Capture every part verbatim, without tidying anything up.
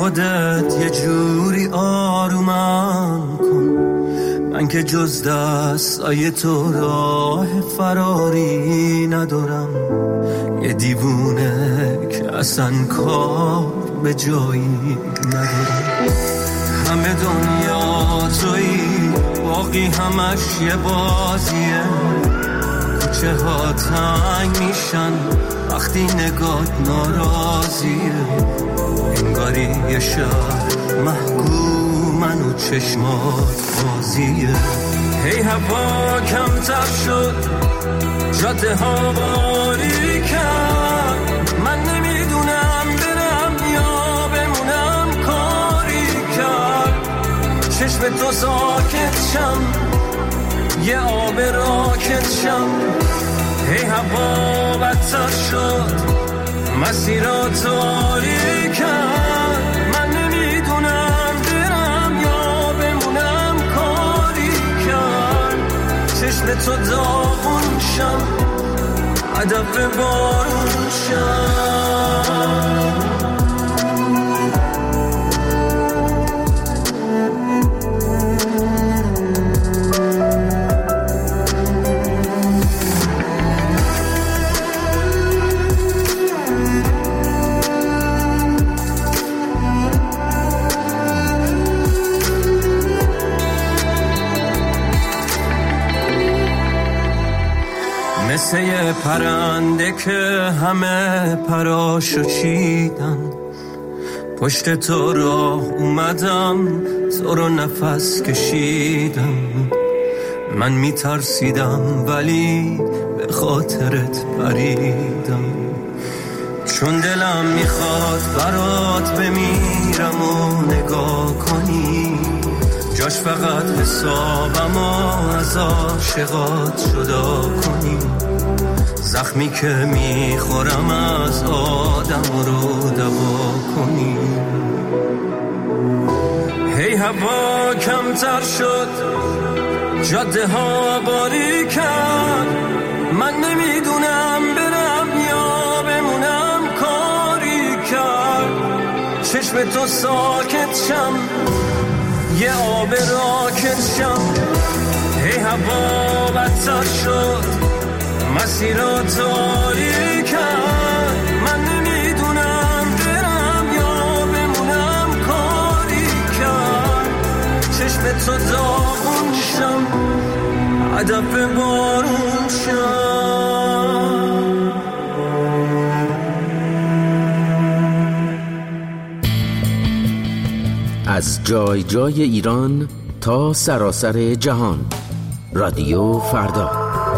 خودت یه جوری آرومم کن، من که جز دستای تو راه فراری ندارم. یه دیوونه که اصلا کار به جایی ندارم. همه دنیا تویی، باقی همش یه بازیه. کوچه ها تنگ میشن وقتی نگات ناراضیه. انگاری یه شهر محکومن و چشمات بازیه. هی هوا کمتر شد، جاده ها باری کرد. من نمیدونم برم یا بمونم، کاری کرد. چشم تو ساکت شم، یه آب راکت شم. هی هوا بدتر شد، مسیرات آری کرد. من نمیدونم برم یا بمونم، کاری کرد. چشم تو داغون شم، هدف بارون شم. مثل یه پرنده که همه پراشو چیدن، پشت تو راه اومدم، تو رو نفس کشیدم. من میترسیدم ولی به خاطرت پریدم، چون دلم میخواد برات بمیرم و نگاه کنی. جاش فقط حسابم و از عاشقات جدا کنی. زخمی که میخورم از آدم رو دوا کنی. هی هوا کمتر شد، جاده ها باری کرد. من نمیدونم برم یا بمونم، کاری کرد. چشم تو ساکت شم، یه آب راکت شم. هی هوا بدتر شد، مسیرات آری کرد. من نمیدونم برم یا بمونم، کاری کرد. چشم تو داغون شم، هدف بارون شم. از جای جای ایران تا سراسر جهان، رادیو فردا.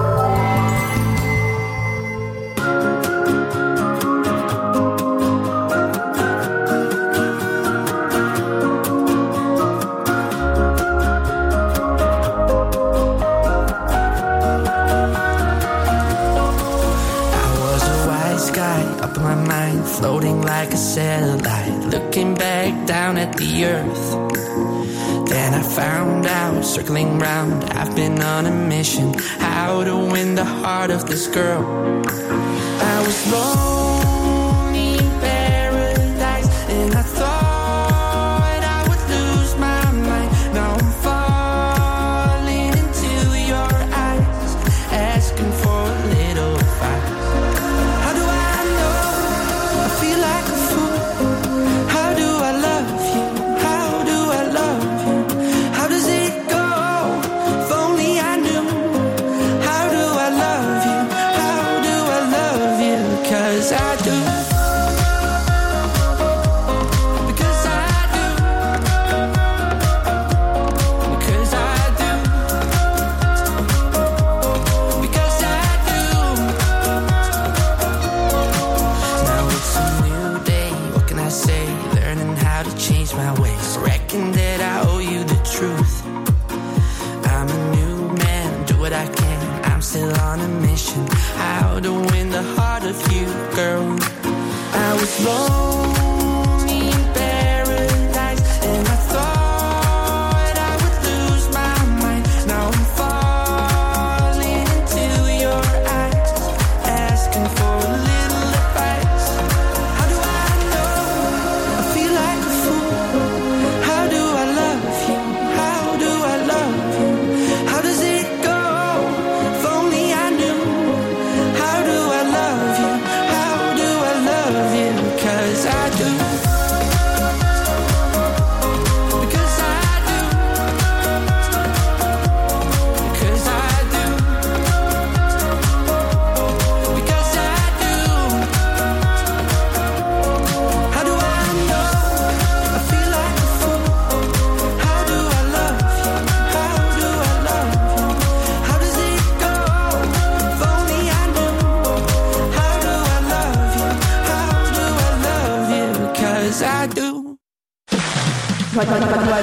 Floating like a satellite, looking back down at the earth. Then I found out, circling round, I've been on a mission, how to win the heart of this girl. I was lonely in paradise, and I thought I would lose my mind. Now I'm falling into your eyes, asking for a little advice. How do I know? I feel like a fool. How do I love you? How do I love you? How does it go? If only I knew. How do I love you? How do I love you? 'Cause I do. Because I do. Because I do. Because I do. Now it's a new day, what can I say? Learning how to change my ways. Reckon that I owe you the truth. I'm a new man, do what I can. I'm still on a mission, how to win the heart of you, girl. I was lonely in paradise, and I thought I would lose my mind. Now I'm falling into your eyes, asking for a little advice. How do I know? I feel like a fool.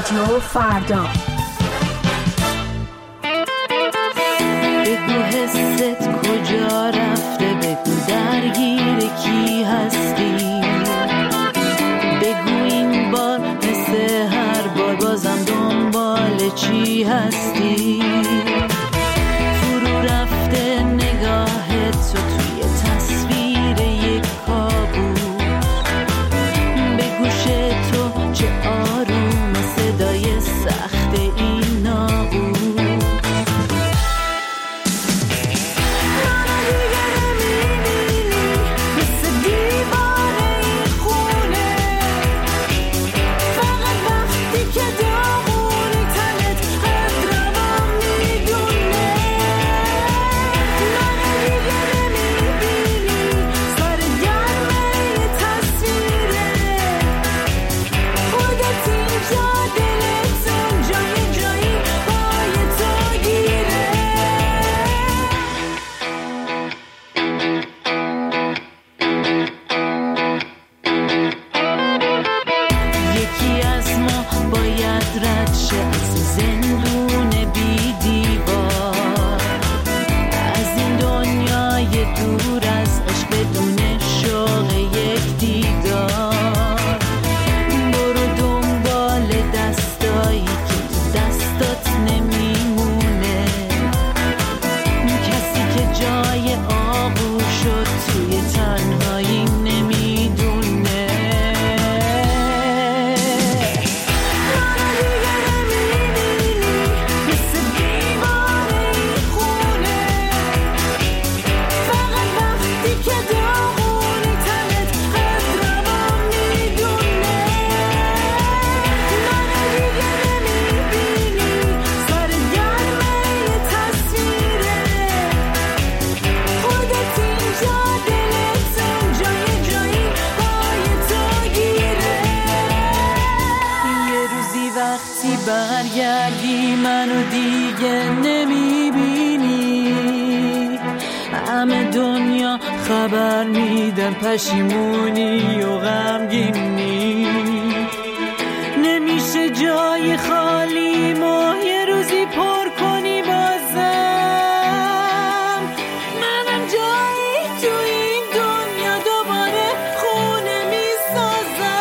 رادیو فردا. بگو حست کجا رفته، بگو درگیر کی هستی، بگو این بار مثل هر بار بازم دنبال چی هستی. فرو رفته نگاهت تو توی تصویر یک کابوس، به گوش تو چه آروم صدای سخت این ناقوس. برگردی منو دیگه نمیبینی، همه دنیا خبر میدن پشیمونی و غمگینی. نمیشه جای خالی ما یه روزی پر کنی بازم، منم جایی تو این دنیا دوباره خونه میسازم.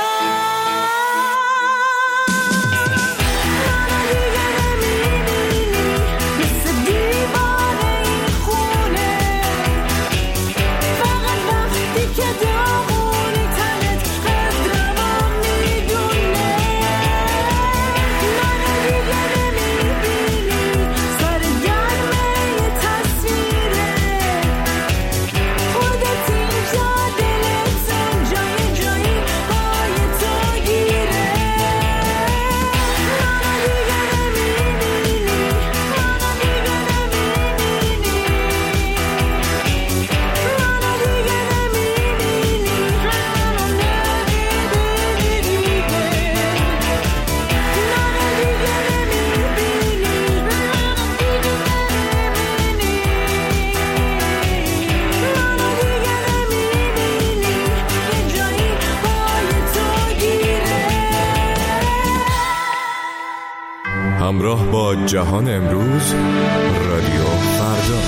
همراه با جهان امروز، رادیو فردا.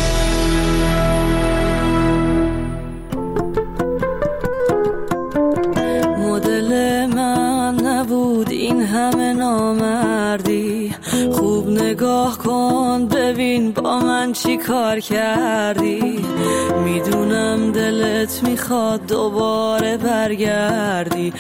مدل من نبود این همه نامردی، خوب نگاه کن ببین با من چی کار کردی. میدونم دلت میخواد دوباره برگردی،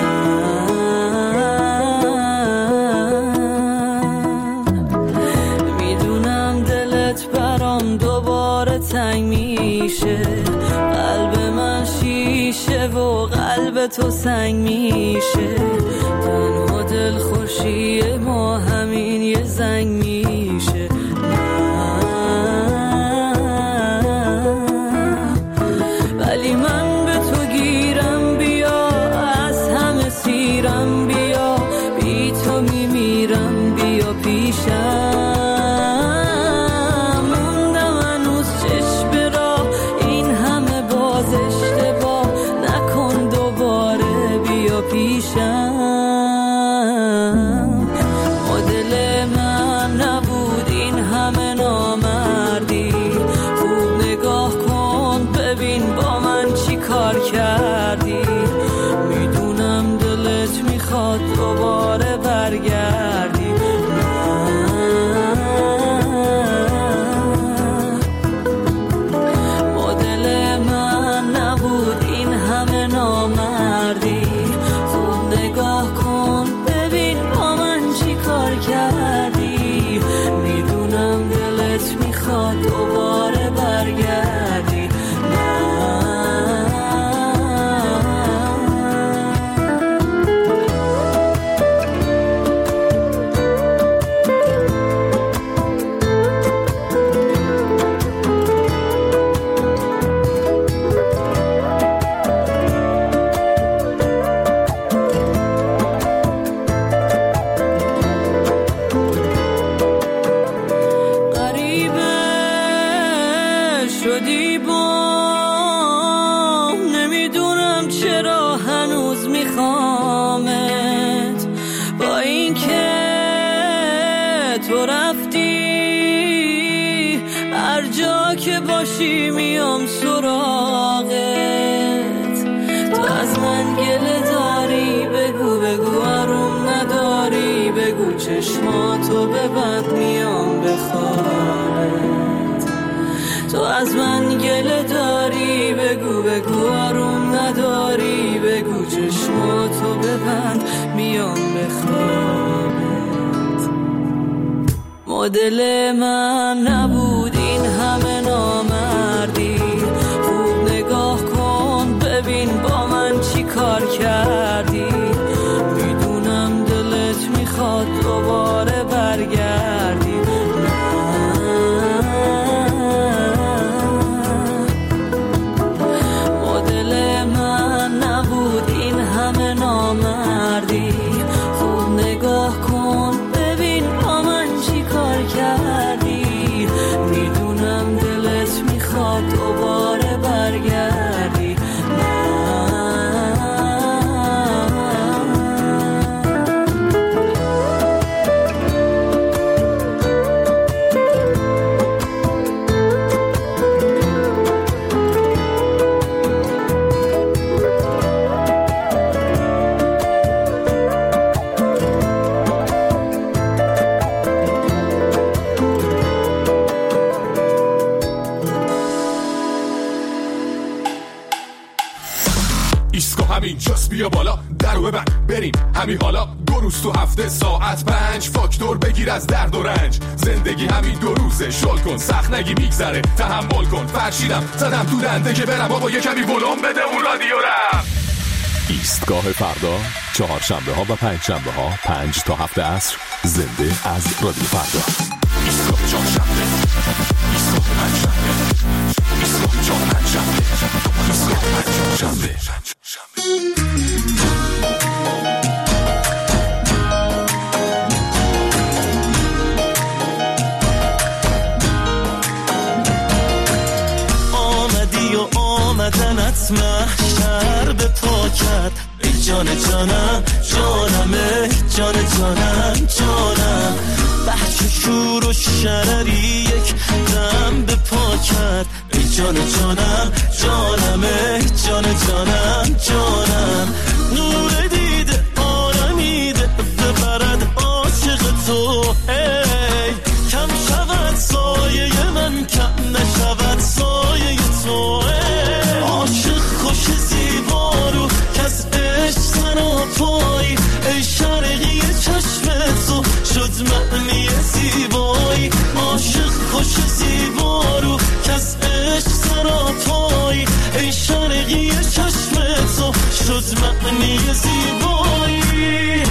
برام دوباره تنگ میشه، قلب من شیشه و قلب تو سنگ میشه. تنها دل خوشی ما همین یه زنگ میشه. ولی من به تو گیرم بیا، از همه سیرم بیا، بی تو میمیرم بیا پیشم. پیشم تو رفتی، هر جا که باشی میام سراغت. تو از من گله داری، بگو بگو آروم نداری، بگو چشماتو ببند میام بخوابت. تو از من گله داری، بگو بگو آروم نداری، بگو چشماتو ببند میام بخوابت. مدل من نبود این همه نامردی، خوب نگاه کن ببین با من چی کار کردی. میدونم دلت میخواد دوباره برگردی، مدل من نبود این همه نامردی، خوب نگاه کن ببین با من چی کار کردی. میدونم دلت میخواد دوباره برگردی. اینجاست بیا بالا درو ببند بریم همین حالا. دو روز تو هفته ساعت پنج فاکتور بگیر از درد و رنج. زندگی همین دو روزه شل کن سخت نگی میگذره تحمل کن. فرشیدم زدم تو دنده که برم بابا یه کمی ولوم بده اون رادیو رم. ایستگاه فردا چهارشنبه ها و پنج شنبه ها پنج تا هفت عصر زنده از رادیو فردا. ایستگاه چهارشنبه، ایستگاه پنجشنبه، ایستگاه چهارشنبه، ایستگاه پنجشنبه. آمدی و آمدنت محشر به پاکت. ای جان جانم جانم، ای جان جانم جانم. بحث شور و شرری یک دم به پاکت. ای جان جانم جانم، ای جان جانم جانم. نور دیده آرمیده ببرد عاشق تو. ای کم شود سایه من، کم نشود سایه تو. عاشق خوش زیبا رو کس عشق سنا پای. ای شرقی چشم تو شد معنی زیبایی. عاشق خوش زیبا رو کس عشق سنا پای. ای شرقی چشم تو شد معنی زیبایی.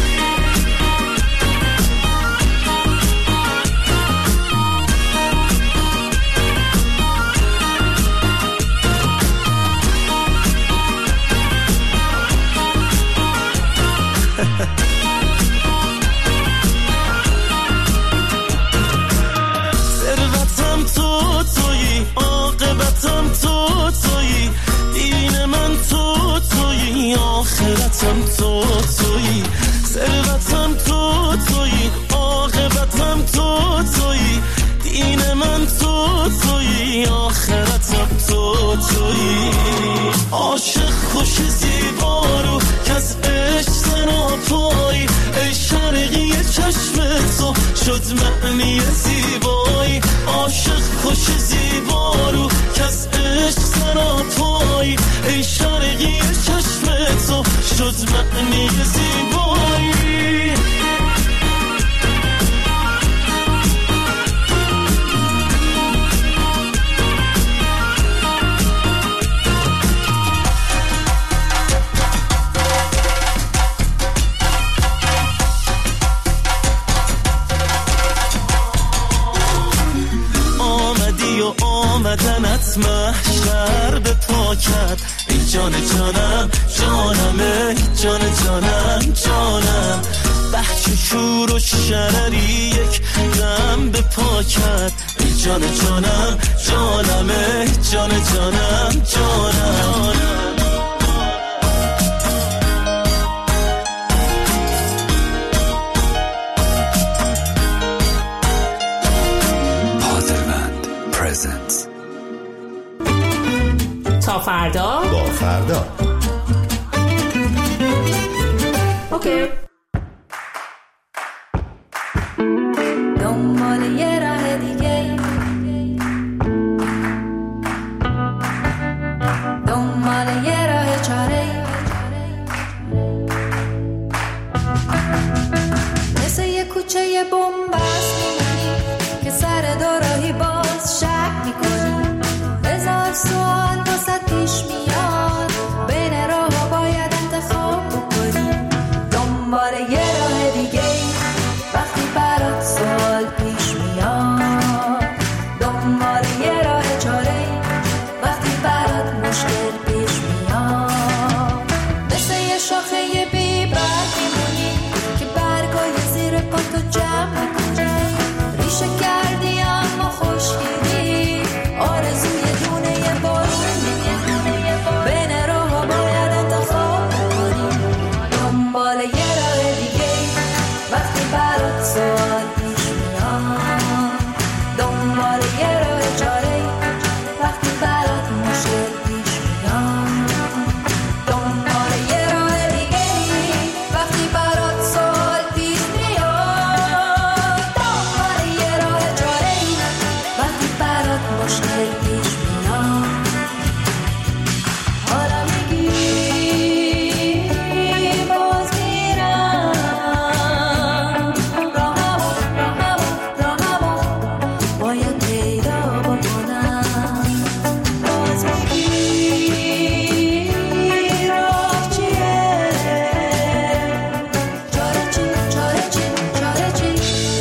ثروتم تو تویی، عاقبتم تو تویی، دین من تو تویی، آخرتم تو تویی. ثروتم تو تویی، عاقبتم تو تویی، دین من تو تویی، آخرتم تو تویی. عاشق خوش زیبا رو کس عشق سنا پای. ای شرقی چشم تو شد معنی زیبایی. عاشق خوش زیبا رو کس عشق سنا پای. ای شرقی چشم تو شد معنی زیبایی. آمدنت محشر به پاکت. ای جان جانم جانم، ای جان جانم جانم. بحث شور و شرری یک دم به پاکت. ای جان جانم جانم، ای جان جانم جانم. تا فردا با فردا. اوکی. دنبال یه راه دیگه، دنبال یه راه چاره، مثل یه کوچه یه بومبست میمونی که سر دوراهی باز شک میکنی. هزار سوال واسه پیش میاد، بین راه ها باید انتخاب بکنی. دنبال یه راه دیگه وقتی برات سوال پیش میاد، دنبال یه راه چاره وقتی برات مشکل پیش میاد. مثل یه شاخه یه بی برگ میمونی که برگای زیر پاتو جمع میکنی. ریشه کردی اما خوشگیری، آرزوی دونه یه بارون میکنی. بین راه ها باید انتخاب بکنی. دنبال یه راه دیگه وقتی برات سوال پیش میاد، دنبال یه راه چاره وقتی برات مشکل پیش میاد. دنبال یه راه دیگه وقتی برات سوال پیش میاد، دنبال یه راه چاره وقتی برات مشکل پیش میاد. حالا میگی باز میرم راهمو راهمو راهمو باید پیدا بکنم. باز میگی راه چیه، چاره چی چاره چی چاره چی.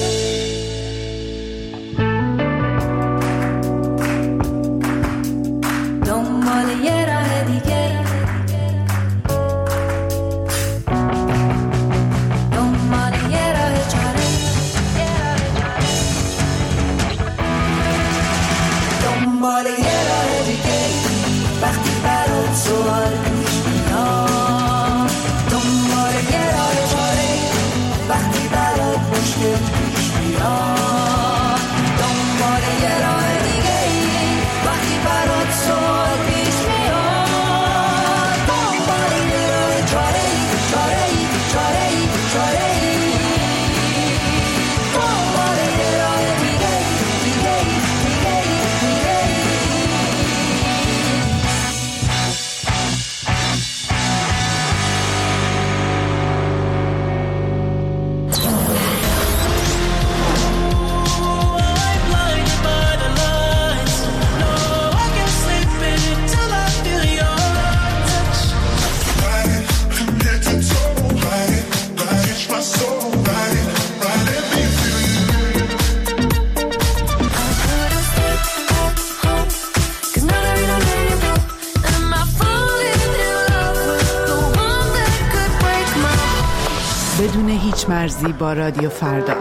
دنبال یه راه دیگه، دنبال یه راه چاره، دنبال یه راه دیگه وقتی برات سوال پیش میاد، دنبال یه راه چاره وقتی برات مشکل پیش میاد. دنبال یه راه دیگه وقتی برات سوال پیش میاد، دنبال یه راه چاره چاره چاره چاره، دنبال یه راه دیگه دیگه دیگه دیگه. بدون هیچ مرزی با رادیو فردا.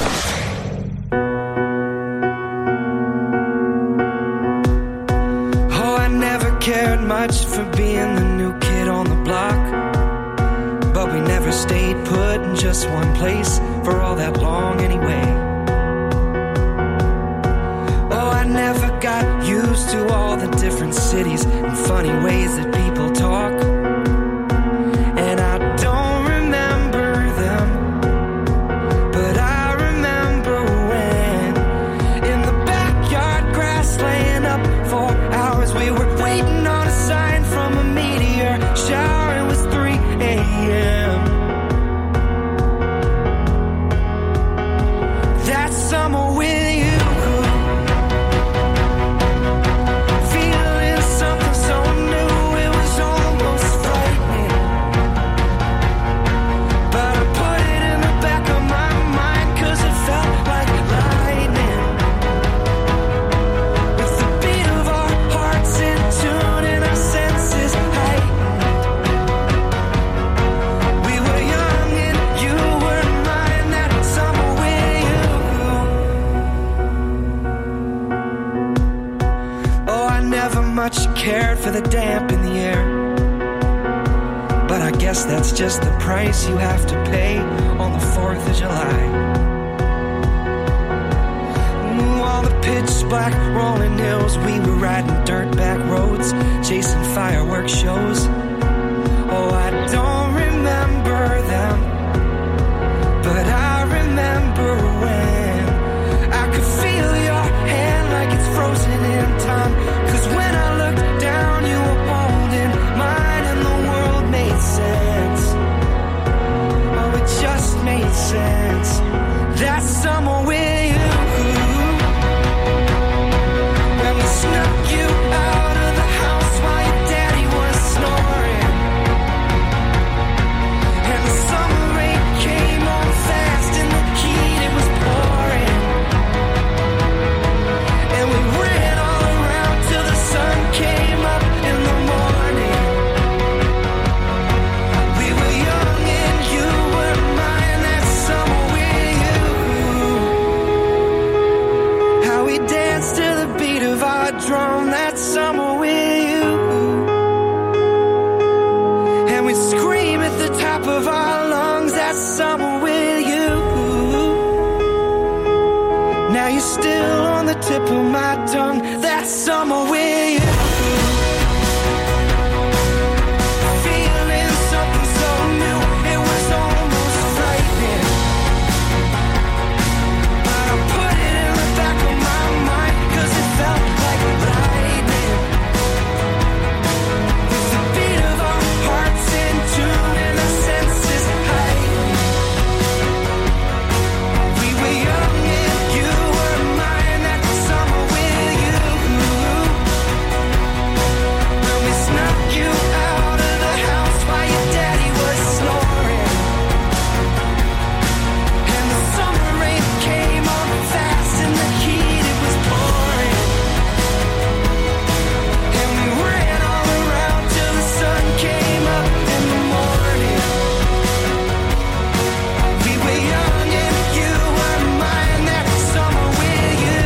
Oh, I never cared much for being the new kid on the block, but we never stayed put in just one place for all that long anyway. Oh, I never got used to all the different cities and funny ways that people talk, and I don't remember them, but I remember when in the backyard grass laying up for hours we were waiting on a sign from a meteor shower. It was three a.m. That summer with you, feeling something so new, it was almost frightening, but I put it in the back of my mind 'cause it felt like lightning, with the beat of our hearts in tune and our senses heightened. We were young and you were mine, that summer with you. Oh, I never much cared for the damp in the air, but I guess that's just the price you have to pay on the fourth of July. Ooh, all the pitch black rolling hills, we were riding dirt back roads, chasing shows. Oh, I don't remember them, but I remember when I could feel your hand like it's frozen in time. Cause when I looked down, you were holding mine and the world made sense. Oh, it just made sense. That summer with you, when we snuck you out of the house while your daddy was snoring, and the summer rain came on fast and the heat it was pouring, and we ran all around till the sun came up in the morning. We were young and you were mine that summer with you. How we danced to the beat of our drum that summer with you, and we'd scream at the top of our lungs that summer with you. Now you're still on the tip of my tongue that summer with you. Feeling something so new, it was almost frightening, but I put it in the back of my mind cause it felt like lightning. With the beat of our hearts in tune and our senses heightened. We were young and you were mine that summer with you. When we snuck you out of the house while your daddy was snoring, and the summer rain came on fast and the heat it was pouring, and we ran all around till the sun came up in the morning. We were young and you were mine that summer with you.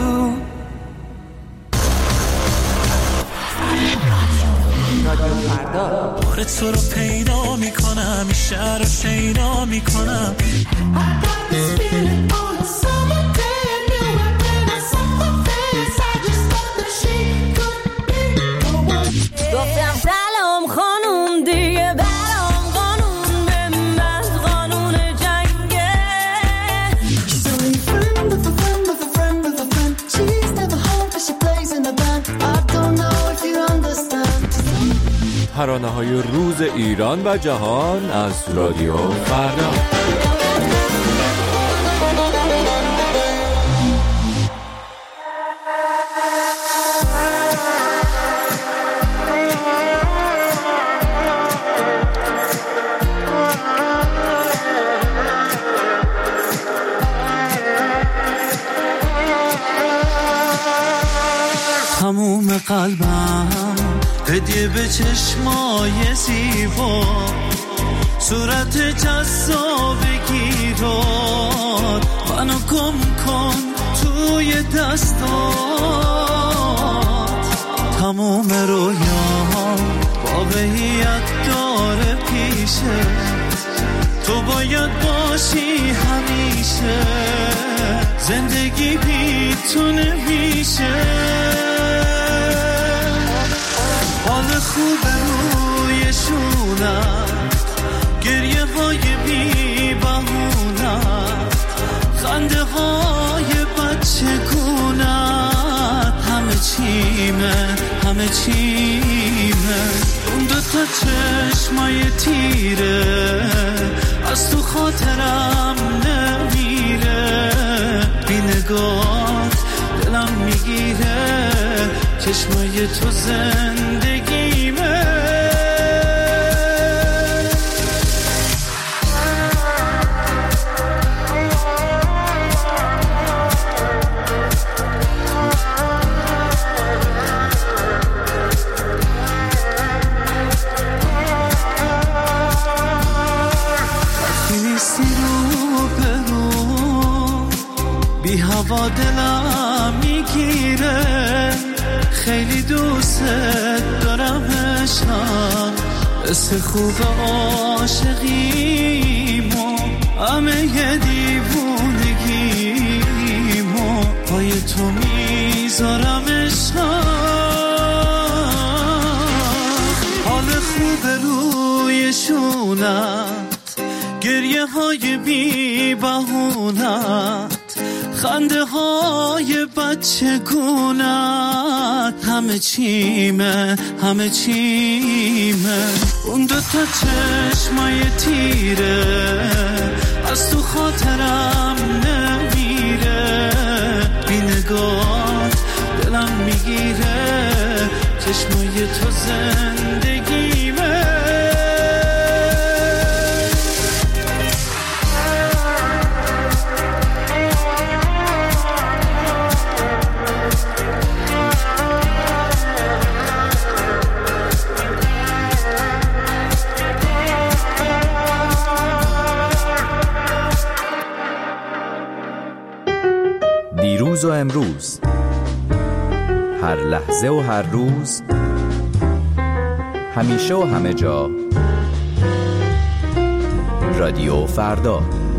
رادیو فردا. بار تو رو پیدا میکنم، این شهر رو شیدا میکنم. گفتم سلام خانوم دیگه برام قانون به من قانون جنگه. ترانه‌های روز ایران و جهان از رادیو فردا. تموم قلبم هدیه به چشمای زیبا، صورت جذابگی رو منو گم کن توی دستات. تموم رویام واقعیت داره پیشه، تو باید باشی همیشه، زندگی بی تو نمیشه. حال خوب روی شونت، گریه های بی بهونت، خنده های بچه گونت، همه چیمه همه چیمه. اون دوتا چشمای تیره از تو خاطرم نمیره، بی نگات دلم میگیره، چشمای تو زندگیمه. نیستی رو برو، بی هوا دلم میگیره، خیلی دوست دارم عشقم، حس خوب عاشقیمو، همه یه دیوونگیمو پای تو میذارم عشقم. نشونت، گریه های بی بهونت، خنده های بچه گونت، همه چیمه همه چیمه. اون دو تا چشمای تیره از تو خاطرم نمیره، بی نگات دلم میگیره، چشمای تو زندگیمه. دیروز و امروز، هر لحظه و هر روز، همیشه و همه جا، رادیو فردا.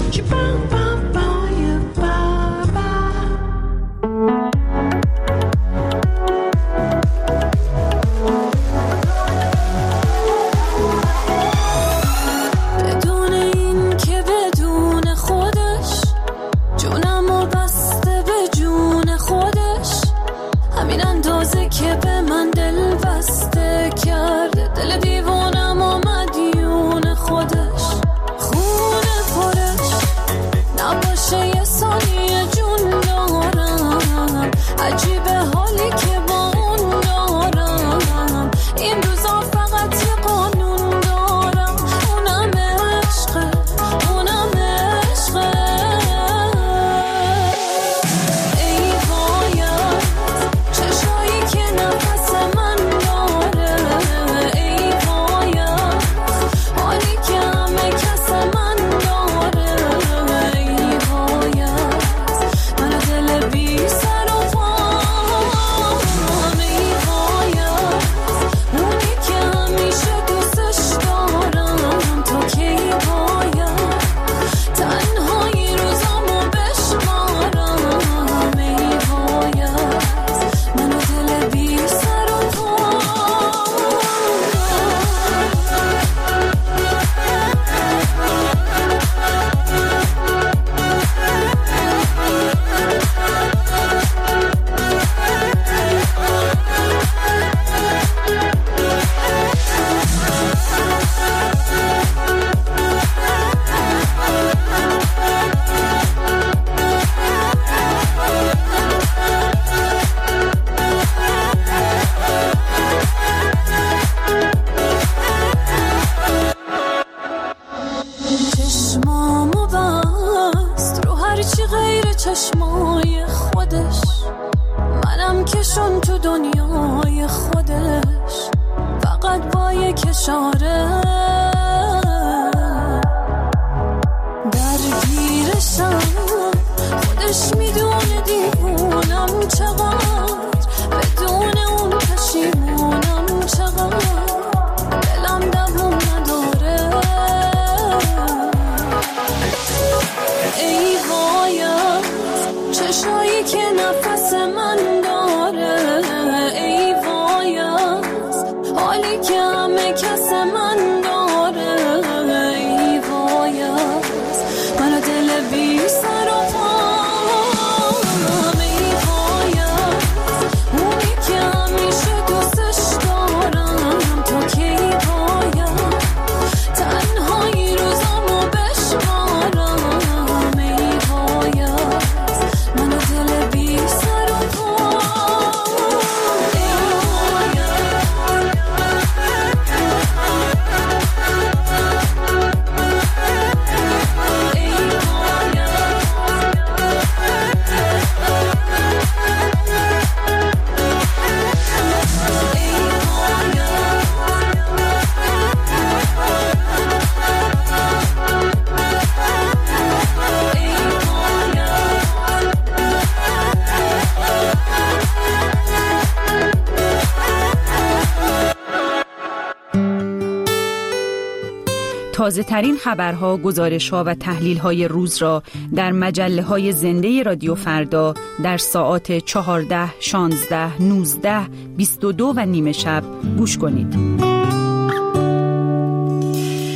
تازه ترین خبرها، گزارش‌ها و تحلیل‌های روز را در مجله‌های زنده رادیو فردا در ساعات چهارده، شانزده، نوزده، بیست و دو و نیمه شب گوش کنید.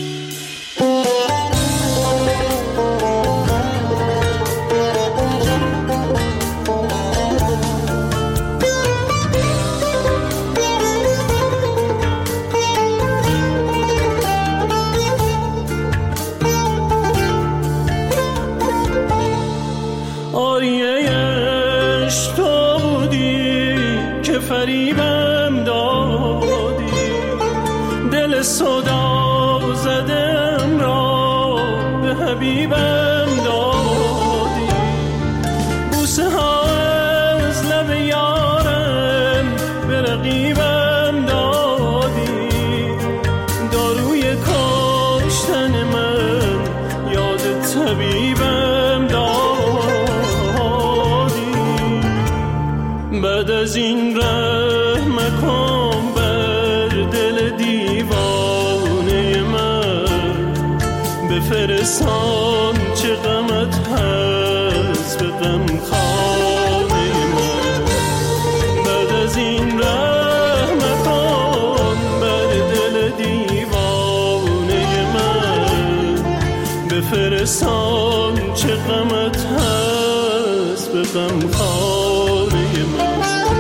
آریه عشق تو بودی که فریبم دادی، دل صدا زدم را به حبیبم دادی، بوسه ها از لب یارم به رقیبم دادی، داروی کشتن من یاد طبیبم دادی. بعد از این رحم کن بر دل دیوانه من، بفرستان چه غمت هست به غم خانه من. بعد از این رحم کن بر دل دیوانه من، بفرستان چه غمت هست به غم خانه من.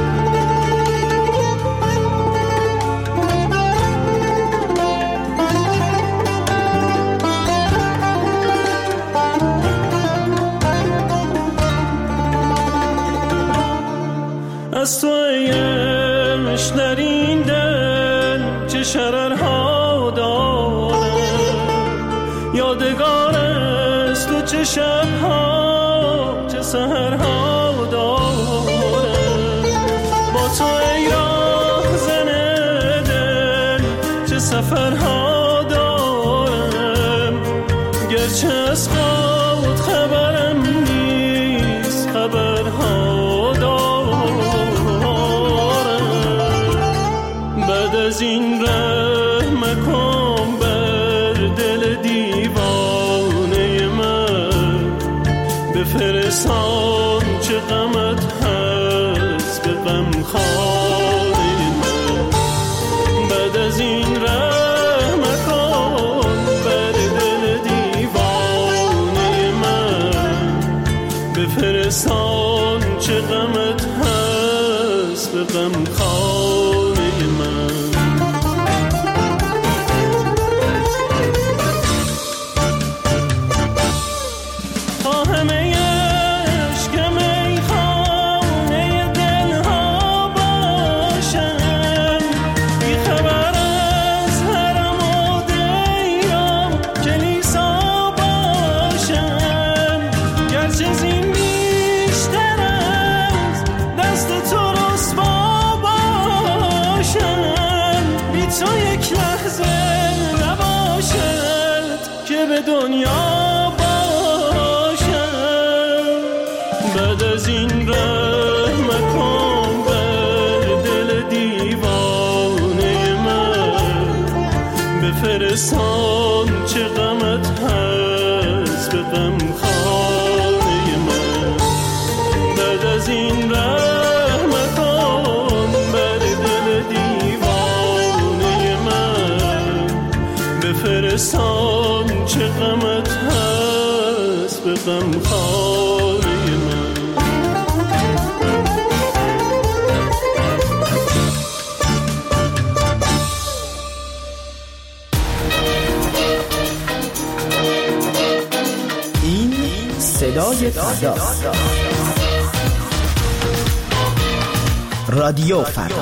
از تو ای عشق در این دل چه شررها دارم، یادگار است تو چه شبها چه سحرها دارم. با تو ای راهزن دل چه سفرها دارم، گرچه از خود خبرم نیست خبرها دارم. بعد از این رحم کن بر دل دیوانه من، بفرستان چه غمت هست به غم خانه من. بعد از این رحم کن بر دل دیوانه من، بفرستان چه غمت هست به غم خانه من. دنیا باشم. بعد از این رحم کن بر دل دیوانه من، بفرستان چه غمت هست به غم خانه من. بعد از این رحم کن بر دل دیوانه من، بفرستان چه غمت هست به غم خانه من. این صدای فردا، رادیو فردا.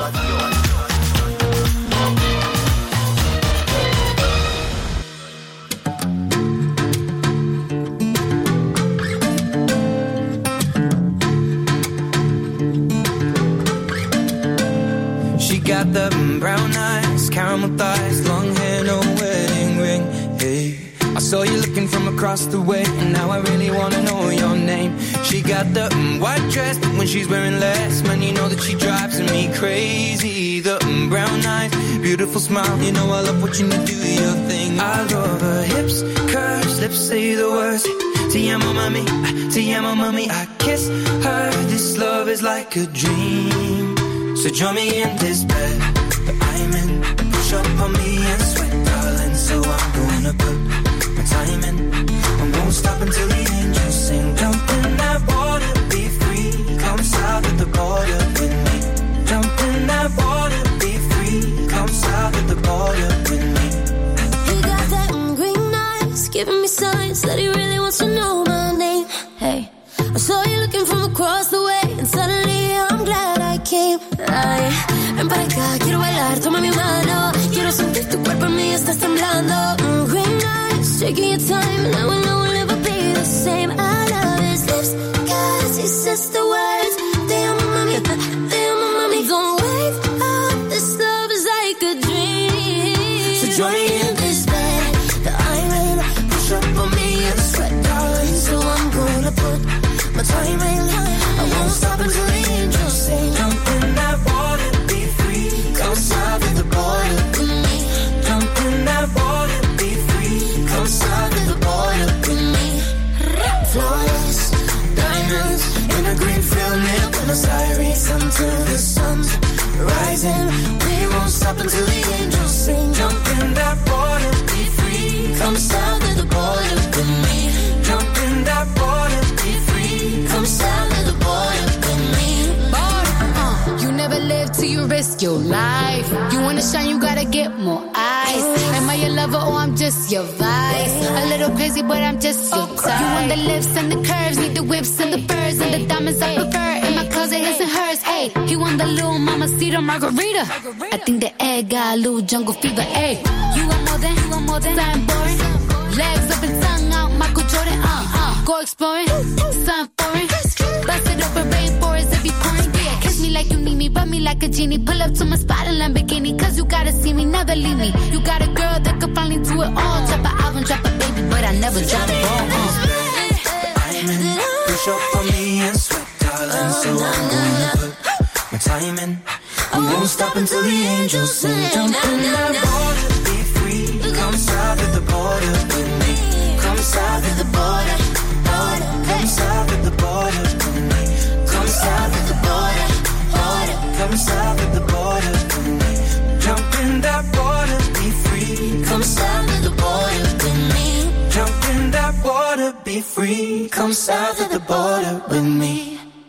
Got the brown eyes, caramel thighs, long hair, no wedding ring. Hey, I saw you looking from across the way, and now I really wanna know your name. She got the um, white dress, but when she's wearing less, man, you know that she drives me crazy. The um, brown eyes, beautiful smile, you know I love watching you do your thing. I love her hips, curves, lips say the words. Te amo mami, te amo mami. I kiss her. This love is like a dream. So join me in this bed that I'm in. Push up on me and sweat, darling. So I'm gonna put my time in. I won't stop until the angels sing. Jump in that water, be free. Come south of the border with me. Jump in that water, be free. Come south of the border with me. He got that green eyes, giving me signs that he really wants to know my name. Hey, I saw you looking across the way, and suddenly I'm glad I came. Ay, ven para acá, quiero bailar, toma mi mano. Quiero sentir tu cuerpo en mí, estás temblando. Mm, green eyes, taking your time, now I know we'll never be the same. I love his lips, cause he says the words. They are my mommy, they are my mommy. Don't wake up, this love is like a dream. So join me in this bed that I'm in. Push up on me and sweat, darling. So I'm gonna put my time in line. I won't stop until the angels sing. Jump in that water, be free. Come south of the border with me. Jump in that water, be free. Come south of the border with me. Flawless diamonds in a green field near Buenos Aires. Until the sun's rising, we won't stop until the angels sing. Jump in that water, be free. Come south of the border with me. Jump in that water, be free. Come south of the border with me. Border, uh, you never live till you risk your life. You wanna shine, you gotta get more eyes. Am I your lover or I'm just your vice? A little crazy, but I'm just your type. You want the lips and the curves, need the whips and the furs and the diamonds I prefer. In my closet, his and hers. Hey, he want the little mamacita margarita. I think the egg got a little jungle fever. Hey, you want more than, you want more than something boring. Legs up and tongue out, Michael Jordan. Uh, uh, go exploring, something foreign. Bust it open, rainforest, it be pouring. Yeah, kiss me like you need me, rub me like a genie. Pull up to my spot in Lamborghini, cause you gotta see me, never leave me. You got a girl that could finally do it all. Drop an album, drop a baby, but I never drop a ball. Uh. Diamond, push up on me and sweat, darling. So I'm gonna put my time in. I won't stop until the angels sing. Jump in that water, be free. Come south of the border with me. Come south of the border, border. Come south of the border with me. Come south of the border, border. Come south of the border with me. Jump in that water, be free. Come south of the border with me. Jump in that water, be free. Come south of the border with me.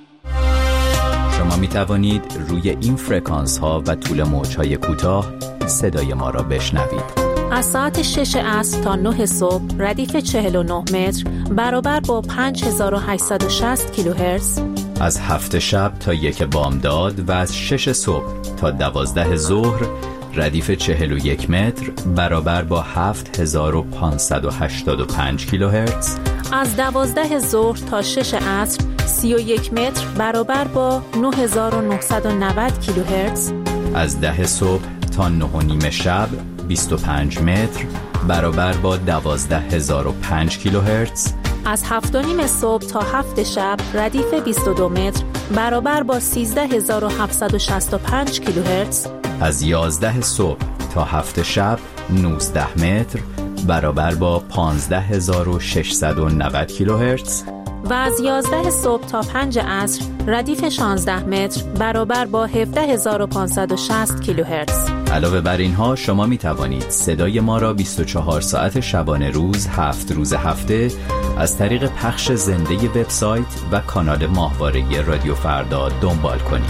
شما می توانید روی این فرکانس ها و طول موج های کوتاه صدای ما را بشنوید. از ساعت شش عصر تا نه صبح ردیف چهل و نه متر برابر با پنج هزار و هشتصد و شصت کیلوهرتز. از هفت شب تا یک بامداد و از شش صبح تا دوازده ظهر ردیف چهل و یک متر برابر با هفت هزار و پانصد و هشتاد و پنج کیلوهرتز. از دوازده ظهر تا شش عصر سی و یک متر برابر با نه هزار و نهصد و نود کیلوهرتز. از ده صبح تا نه و نیم شب بیست و پنج متر برابر با دوازده هزار و پنج کیلوهرتز. از هفت و نیم صبح تا هفت شب ردیف بیست و دو متر برابر با سیزده هزار و هفتصد و شصت و پنج کیلوهرتز. از یازده صبح تا هفت شب نوزده متر برابر با پانزده هزار و ششصد و نود کیلوهرتز. و از یازده صبح تا پنج عصر ردیف شانزده متر برابر با هفده هزار و پانصد و شصت کیلوهرتز. علاوه بر اینها شما می توانید صدای ما را بیست و چهار ساعت شبانه روز هفت روز هفته از طریق پخش زنده وبسایت و کانال ماهواره رادیو فردا دنبال کنید.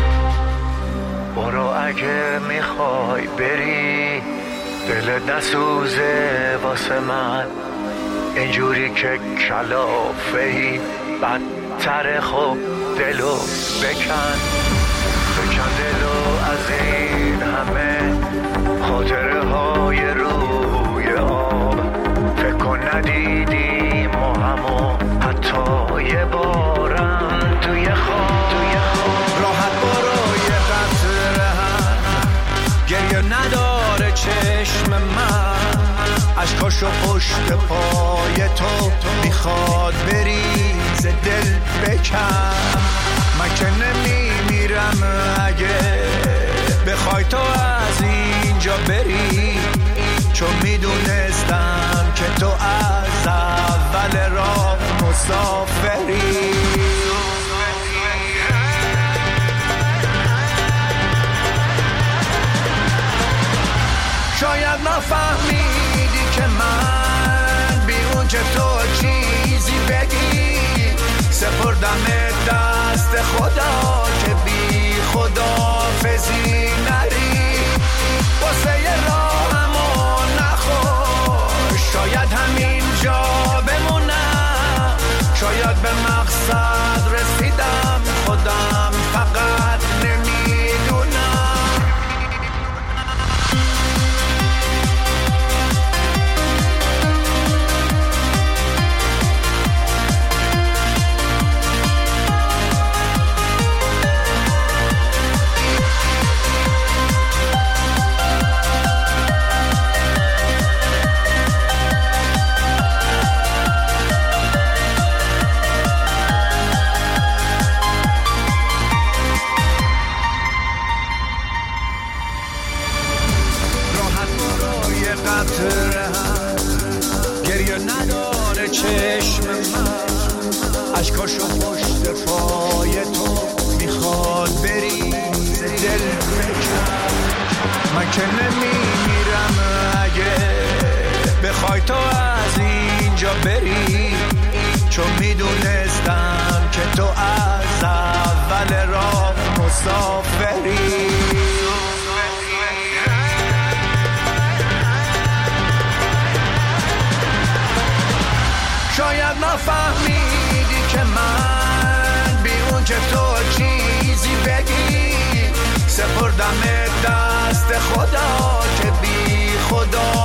برو اگه میخوای بری دلت نسوزه واسه من، اینجوری که کلافهی بدتر، خب دلو بکن بکن دلو از این همه خاطره های روی آب. فکر کن ندیدیم ما همو حتی یه بارم توی خواب. راحت برو یه قطره هم گریه نداره چشم من، عشقاشو پشت پای تو میخواد بریز دل بکن. من که نمیمیرم اگه بخوای تو از اینجا بری، چون میدونستم که تو از اول راه مسافری. شاید نفهمیدی که من بیرون که تو چیزی بگی، سپردم دست خدا که بی خداحافظی نری. واسه یه راهمو نخوش، شاید همینجا بمونم، شاید به مقصد رسیدم. اول راه مسافری. شاید نفهمیدی که من بی اون که تو چیزی بگی، سپردم دست خدا که بی خدا